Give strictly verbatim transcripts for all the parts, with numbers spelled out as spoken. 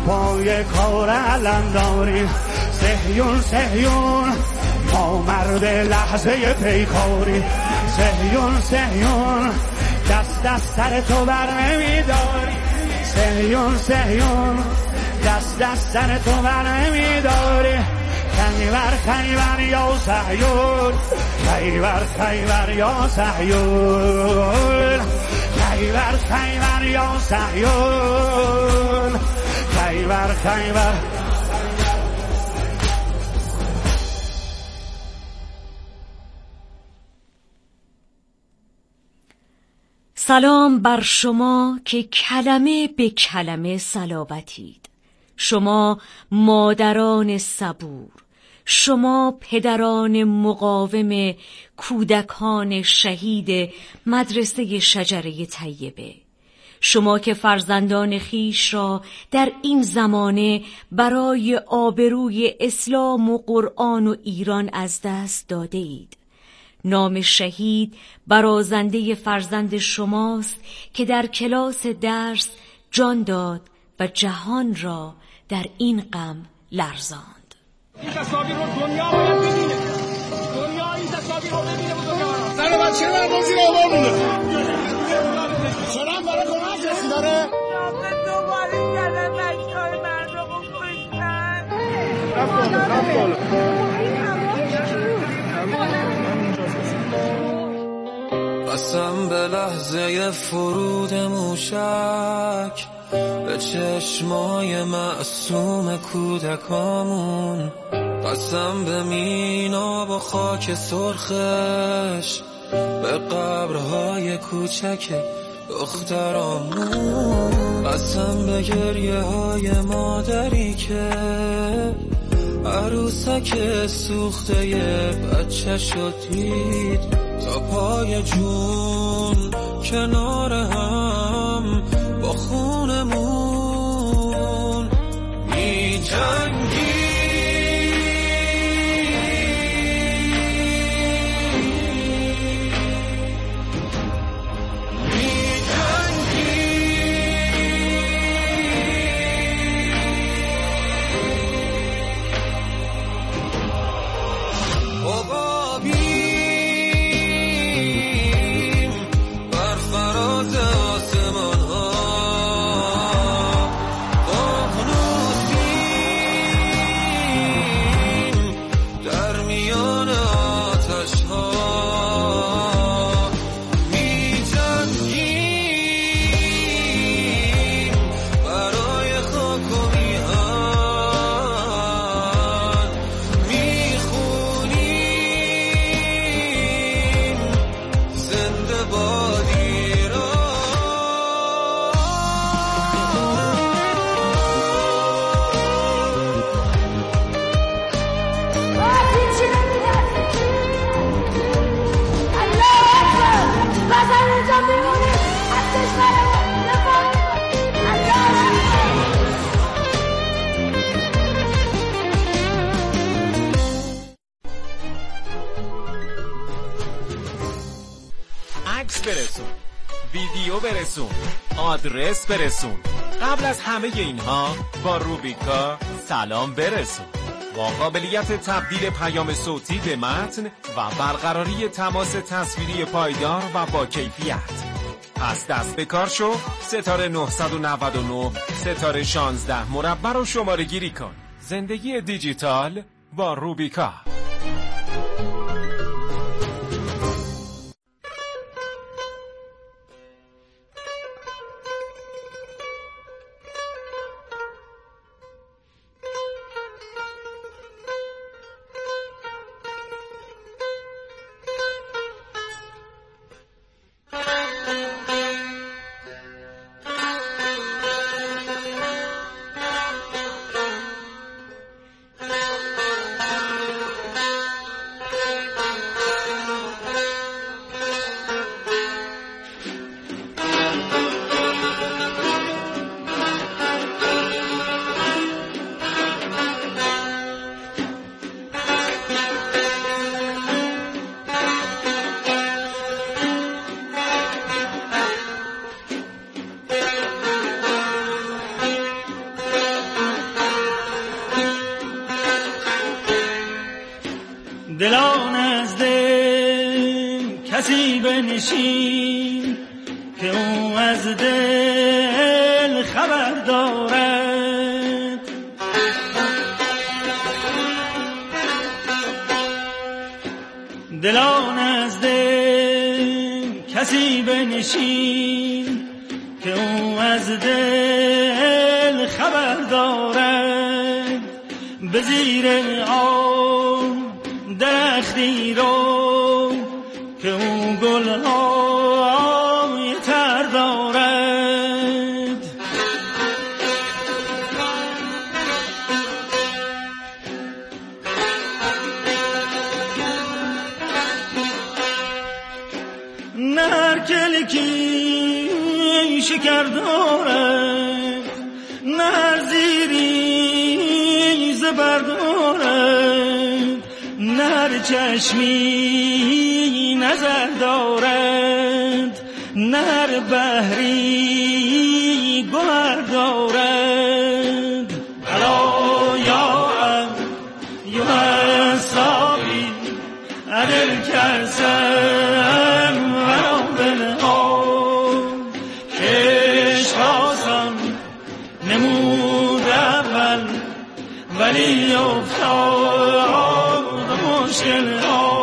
پای کار علم داری. صهیون صهیون ما مرد لحظه پیکاری. صهیون صهیون دست دست سر تو بر نمیداری. صهیون صهیون دست دست سر تو بر نمیداری. خیبر خیبر یا صهیون، خیبر خیبر یا صهیون، خیبر خیبر یا صهیون، خیبر خیبر. سلام بر شما که کلمه به کلمه صلابتید. شما مادران صبور، شما پدران مقاوم، کودکان شهید مدرسه شجره طیبه. شما که فرزندان خیش را در این زمانه برای آبروی اسلام و قرآن و ایران از دست داده اید. نام شهید برازنده فرزند شماست که در کلاس درس جان داد و جهان را در این غم لرزاند. این تصاویر رو دنیا باید ببینه. دنیا این تصاویر رو ببینه و دنیا رو. زن بچه مردم زیر آوار مونده. شرم برای کمک کسی داره؟ به دوباره زدن بچه های مردم رو کشتن. رفت بالا، رفت بالا. قسم به لحظه فرود موشک، به چشمای معصوم کودکامون، قسم به مینا و خاک سرخش، به قبرهای کوچک دخترامون، قسم به گریه های مادری که عروسک سوخته ی بچه شد دید. تا پای جون کنار هم با خونمون می جنگی. عکس برسون، ویدیو برسون، آدرس برسون. قبل از همه اینها با روبیکا سلام برسون. با قابلیت تبدیل پیام صوتی به متن و برقراری تماس تصویری پایدار و با کیفیت. پس دست به کار شو، ستاره نه نه نه ستاره شانزده مربع رو شماره گیری کن. زندگی دیجیتال با روبیکا. کسی بنشین که او از دل خبر دارد. دلان از دل کسی بنشین که او از دل خبر دارد. به زیر آب درختی رو که او گلهای تر دارد. نه هر کلکی شکر دارد، نه هر زیری زبر دارد، نه هر چشمی نظر دارد، نه هر بحری گوهر دارد. الا یا ایها صافی ادل کرسم ولو بالآب کش خواستم نمود اول ولی افتاد مشکل ها.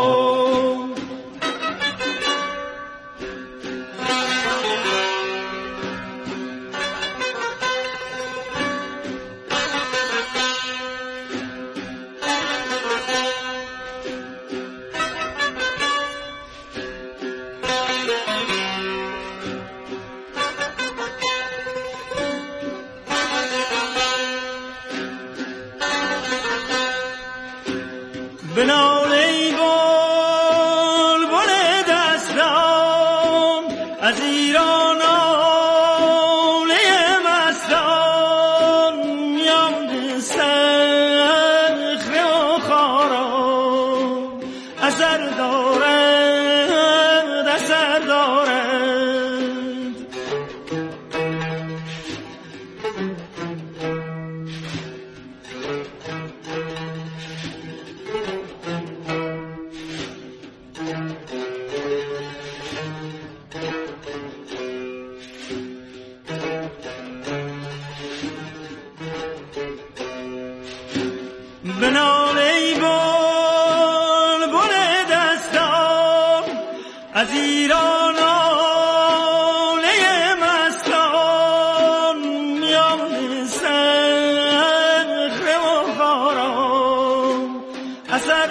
بنال ای بلبل دستان از ایران آله مستان، میان صخره و خارا اثر دارد اثر دارد. بنال ای بلبل دستان از ایران آله مستان، میان صخره و خارا اثر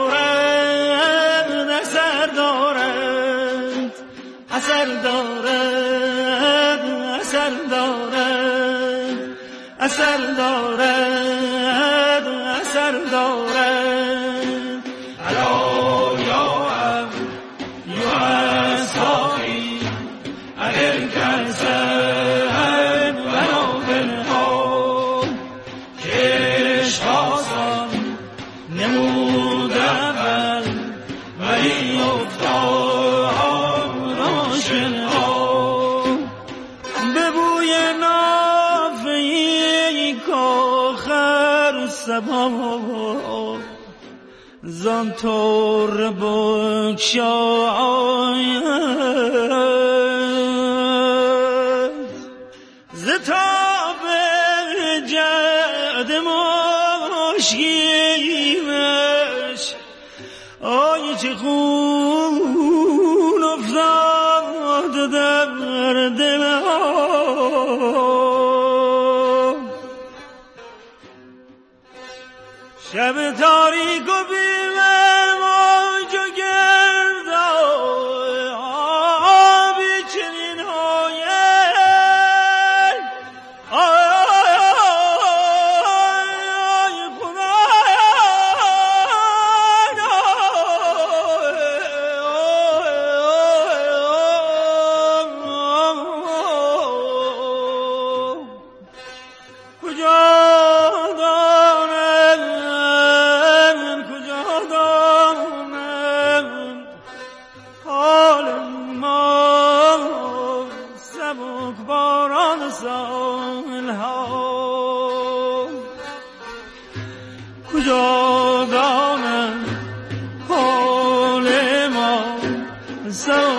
دارد اثر دارد اثر دارد اثر دارد اثر دارد اثر دارد. الا یا یا صافی اگر کرسم ولو بالآب کش خواستم نمود اول ولی افتاد مشکل ها. به بوی نافه‌ای کاخر سبا زان طور بگشاید، ز تاب جعد مشکینش آی چه خون افتاد در دلم. شب تاریک و بیمه موج و گرد آبی چنین هایل آی خدا کجا کجا دانم حال ما سو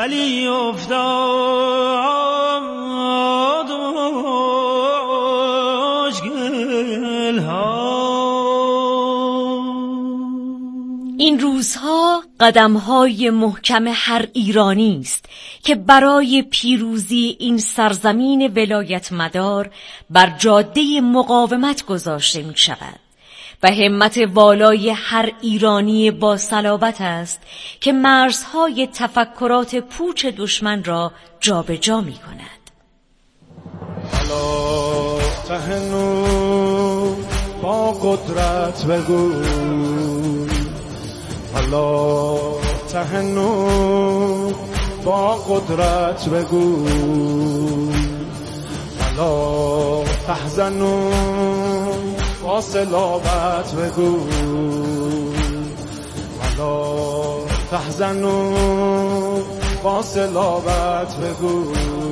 ولی افتاد مشکل ها. این روزها قدم‌های محکم هر ایرانی است که برای پیروزی این سرزمین ولایت مدار بر جاده مقاومت گذاشته می شود و همت والای هر ایرانی با صلابت است که مرزهای تفکرات پوچ دشمن را جابجا جا می کند. حالا تهنو با قدرت بگو، حالا تهنو با قدرت بگو، حالا تحزنو با صلابت بگو، حالا تحزنو با صلابت بگو.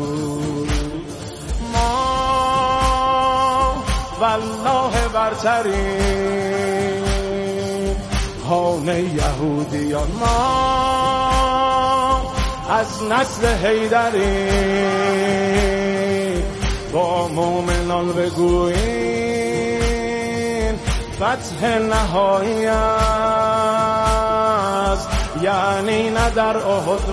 ما والله برتریم هان یهودیان، ما از نسل حیدریم با مومنان بگوییم فتح نهایی است، یعنی نه در احد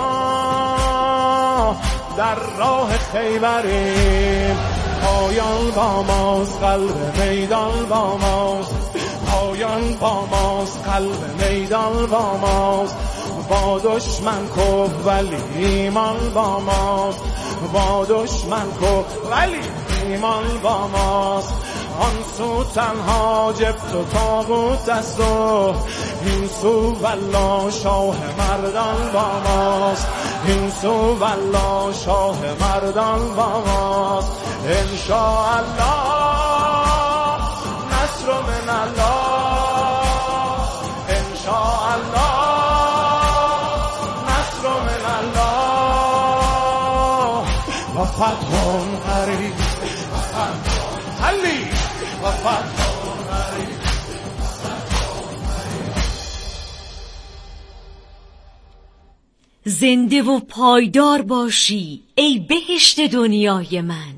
ما در راه خیبریم. پایان با ماست قلب میدان با ماست، پایان با ماست قلب میدان با ماست. با دشمن کو ولی ایمان با ماست، با دشمن کو ولی ایمان با ماست. آن سو تنها جبت و تابوت است و این سو والله شاه مردان با ماست، این سو والله شاه مردان با ماست. انشاءالله نصر من الله، انشاءالله نصر من الله. و فتح قریب و فتح حلی و فتح قریب. زنده و پایدار باشی ای بهشت دنیای من.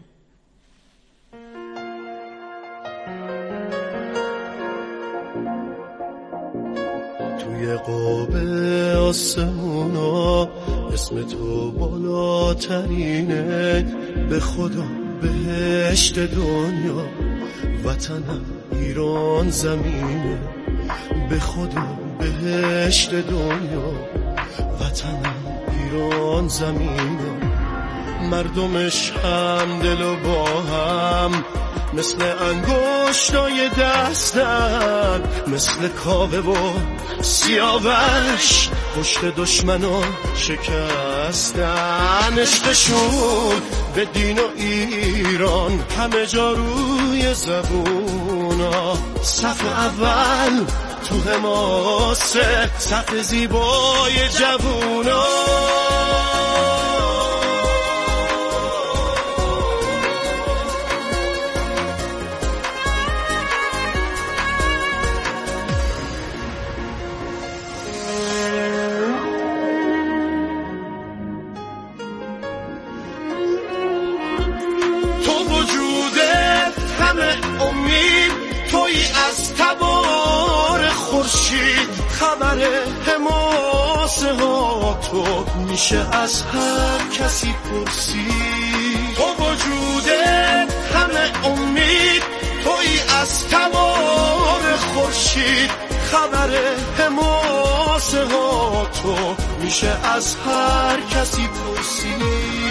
توی قاب آسمونا اسم تو بالاترینه، به خدا بهشت دنیا وطنم ایران زمینه، به خدا بهشت دنیا وطنم ایران زمینه. مردمش هم دل و با هم مثل انگشتای دستن، مثل کاوه و سیاوش پشت دشمنا شکستن. عشقشون به دین و ایران همه جا روی زبونا، صف اول تو حماسه صف زیبای جوونا. تو وجودت همه امید، توی از تبار خورشید، خبر حماسه ها تو میشه از هر کسی پرسید. تو وجودت همه امید، توی از تبار خورشید، خبر حماسه ها تو میشه از هر کسی پرسید.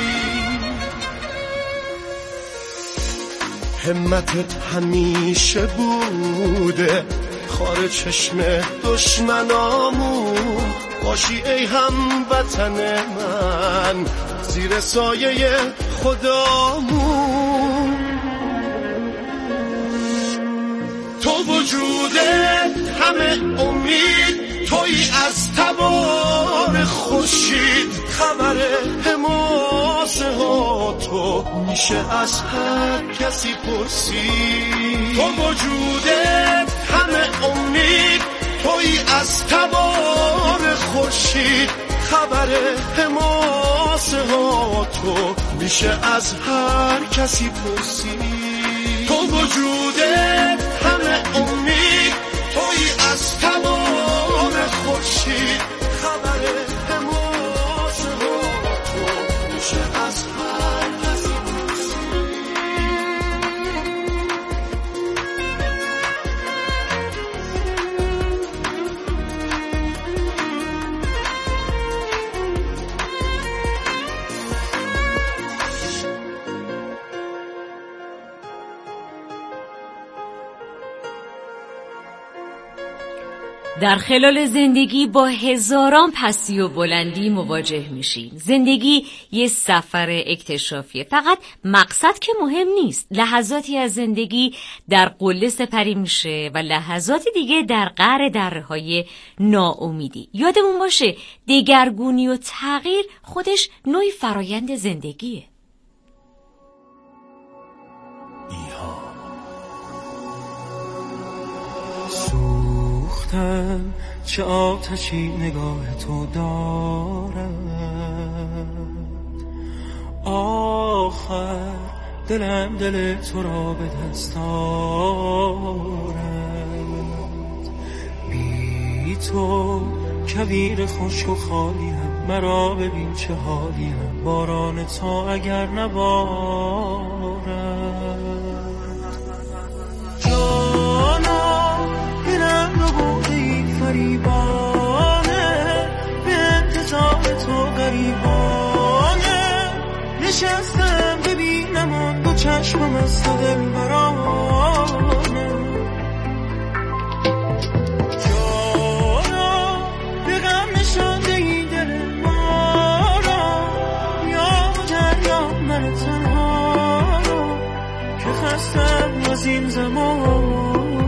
همتت همیشه بوده خار چشم دشمنامون، باشی ای هموطن من زیر سایه خدامون. تو وجودت همه امید، توی از تبار خورشید، خبر حماسه ها تو میشه از هر کسی پرسید. تو وجودت همه امید، توی از تبار خورشید، خبر حماسه ها تو میشه از هر کسی پرسید. تو وجودت همه امید، توی از تمام خورشید. خبر حماسه ها تو میشه از هر کسی پرسید. در خلال زندگی با هزاران پستی و بلندی مواجه میشیم. زندگی یه سفر اکتشافیه، فقط مقصد که مهم نیست. لحظاتی از زندگی در قله سپری میشه و لحظات دیگه در قعر درهای ناامیدی. یادمون باشه دگرگونی و تغییر خودش نوعی فرایند زندگیه. چه آتشی نگاه تو دارد، آخر دلم دل تو را به دست آورد. بی تو کویر خشک و خالیم، مرا ببین چه حالیم، باران تا اگر نبارد. جانا دلم رو بوده فریبانه، به انتظار تو غریبانه. نشستم ببینم آن دو چشمم از تو دل برانه. جانا به غم نشانده ای دل ما را، یا دریا من تنها را، که خستم از این زمان.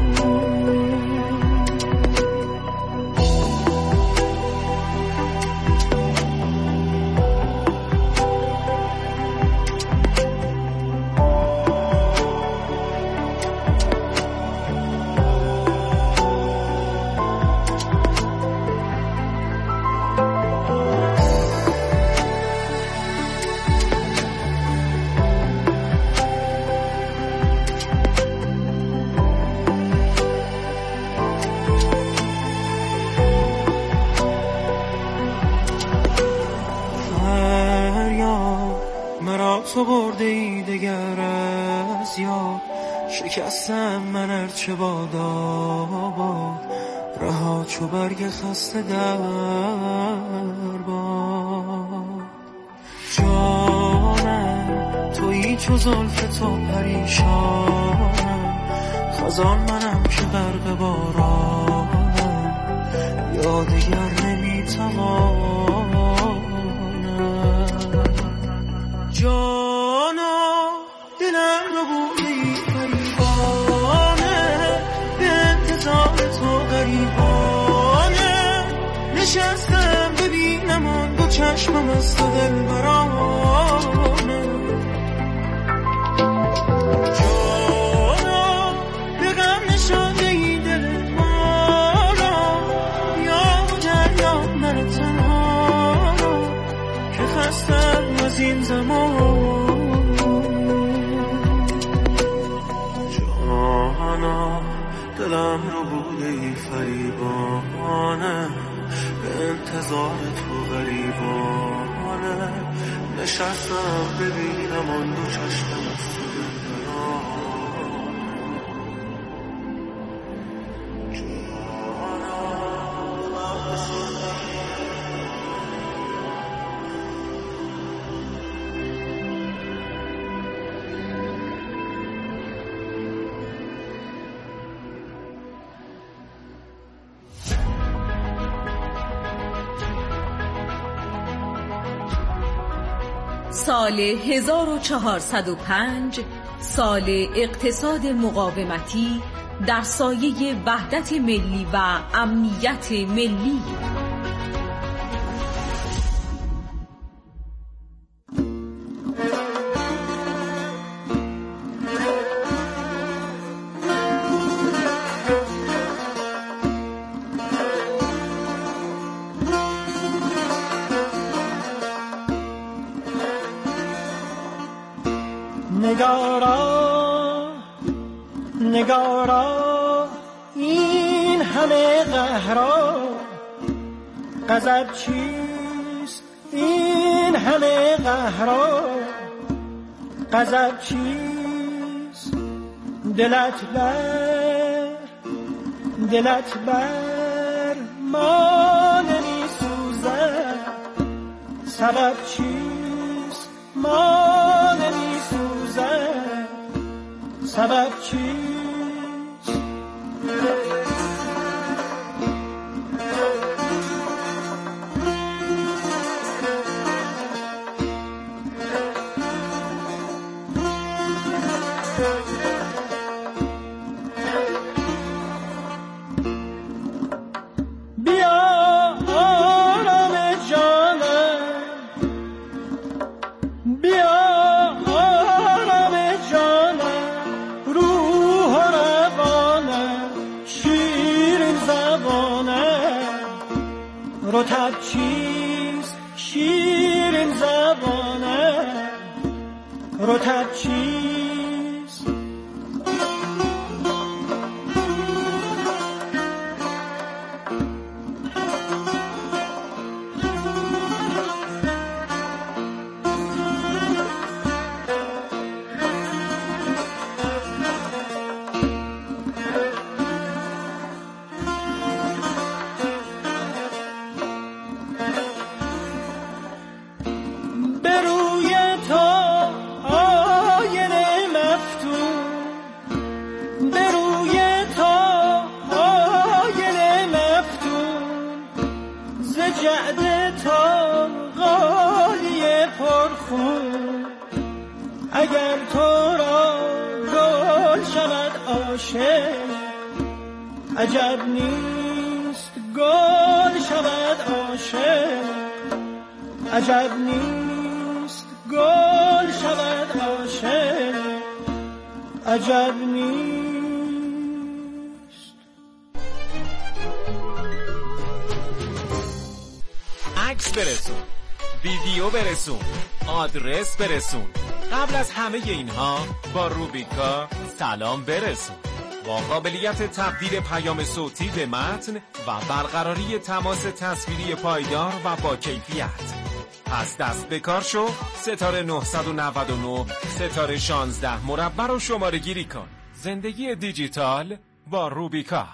تو برده ای دگر از یاد، شکستم من ارچه بادا باد، رها چو برگ خسته در باد. جانم تویی چو زلف تو پریشانم، خزان منم که غرق بارانم، یا دیگر نمیتوانم. جانا دلم رو بودی فریبانه، به انتظار تو غریبانه. نشستم ببینم آن دو چشمم از تو دل برانه. جانا به غم نشانده ای دل ما را، یا دریا من تنها را، که خستم از این زمان. جانا دلم رو بوده ای فریبانه، به انتظار تو غریبانه. نشستم ببینم آن دو چشمم از تو دل سال هزار و چهارصد و پنج، سال اقتصاد مقاومتی در سایه وحدت ملی و امنیت ملی. نگارا این همه قهرا، غضب چیست این همه قهرا، غضب چیست؟ دلت بر دلت بر ما نمی سوزد، سبب چیست ما نمی سوزد، سبب چیست؟ رطب چیست شیرین زبانه، رطب چیست؟ اگر تو را گل شود عاشق، عجب نیست گل شود عاشق، عجب نیست گل شود عاشق، عجب نیست. عکس برسون، ویدیو برسون، آدرس برسون. قبل از همه اینها با روبیکا سلام برسون. با قابلیت تبدیل پیام صوتی به متن و برقراری تماس تصویری پایدار و با کیفیت. پس دست به کار شو، ستاره نه نه نه ستاره شانزده مربع رو شماره گیری کن. زندگی دیجیتال با روبیکا.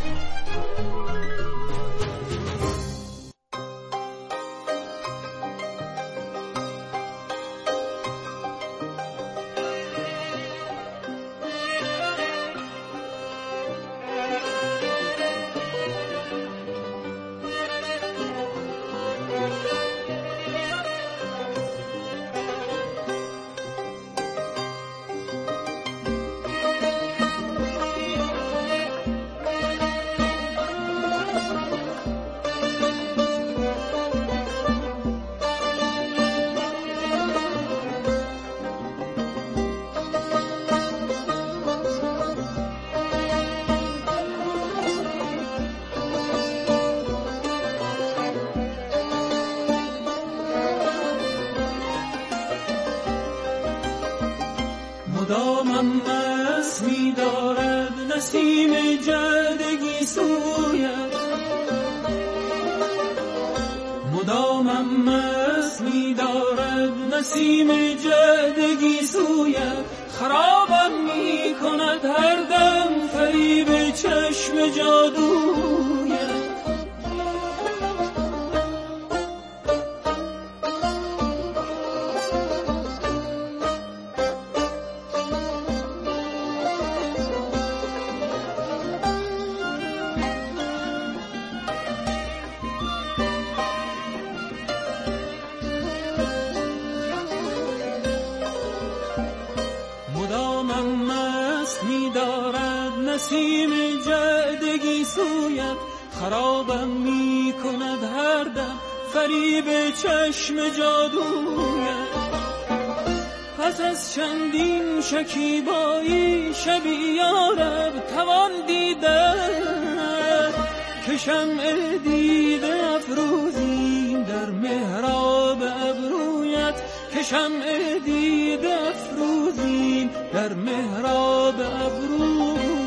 مدامم مست می دارد نسیم جدگی سویت، مدامم مست می دارد نسیم جدگی سویت، خرابم می کند هر دم فریب چشم جادویت. نسیم جدگی سویت، خرابم می کند هر دم فریب چشم جادویت. پس از چندین شکیبایی شبی یارب توان دیدن، که شمع دیده افروزیم در محراب ابرویت، که شمع دیده افروزیم در محراب ابرویت.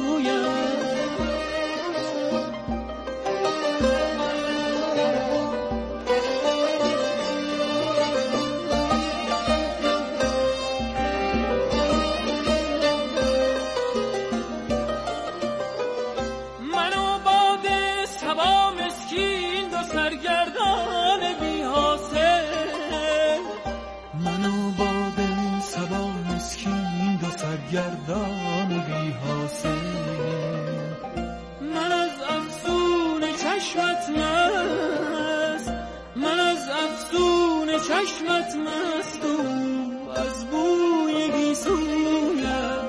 سرگردان بی حاصل، منو با دل سبا مسکین دو سرگردان بی حاصل. من از افسون چشمت مست، من از افسون چشمت مست و از بوی گیسویت.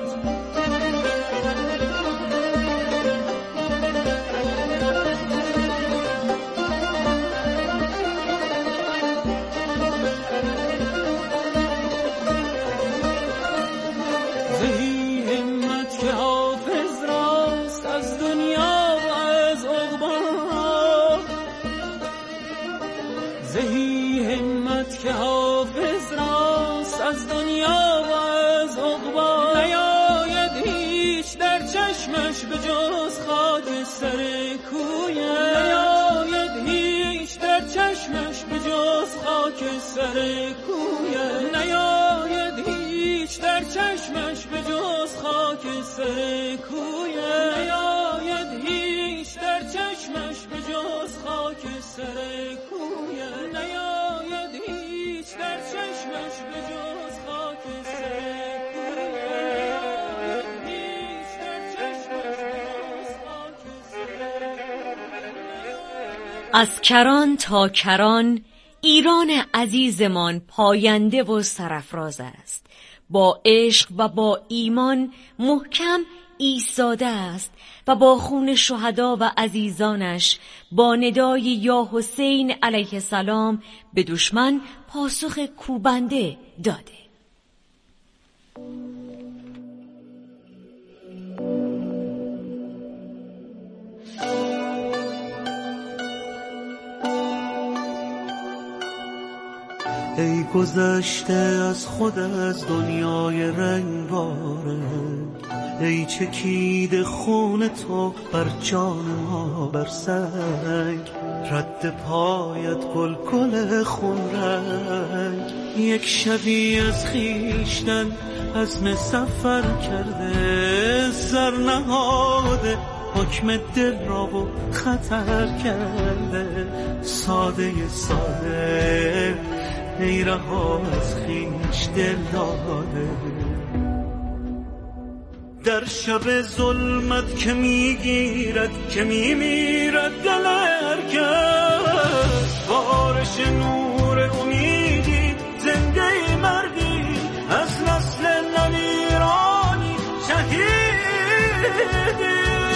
که حافظ راست از دنیا و از عقبا، نیاید هیچ در چشمش به جز خاک سر کویت، نیاید هیچ در چشمش به جز خاک سر کویت، نیاید هیچ در چشمش به جز خاک سر کویت، نیاید هیچ در چشمش به جز خاک سر کویت، نیاید هیچ در چشمش به جز خاک سر کویت، هیچ در چشمش به جز خاک سر. از کران تا کران ایران عزیزمان پاینده و سرافراز است، با عشق و با ایمان محکم ایستاده است و با خون شهدا و عزیزانش با ندای یا حسین علیه السلام به دشمن پاسخ کوبنده داده. ای گذشته از خود از دنیای رنگاره، ای چکیده خون تو بر جان ما بر سنگ، رد پایت گل گل خون رنگ، یک شبی از خیشتن عزم سفر کرده، سر نهاده حکم دل را و خطر کرده، ساده ساده ای رها از خیش دل داده، در شب ظلمت که میگیرد که میمیرد دل هرکس، بارش نور امیدی زنده مردی از نسل نمیرانی، شهیدی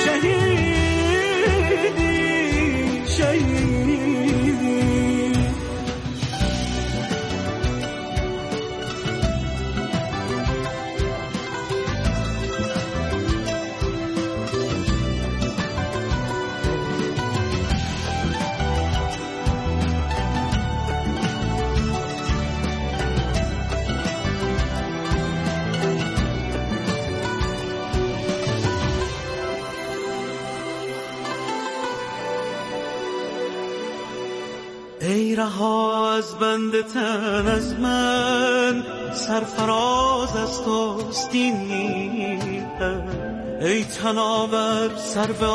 شهیدی شهیدی. ای رها از بند تن از من، سرفراز از توست این میهن، ای تناور سر به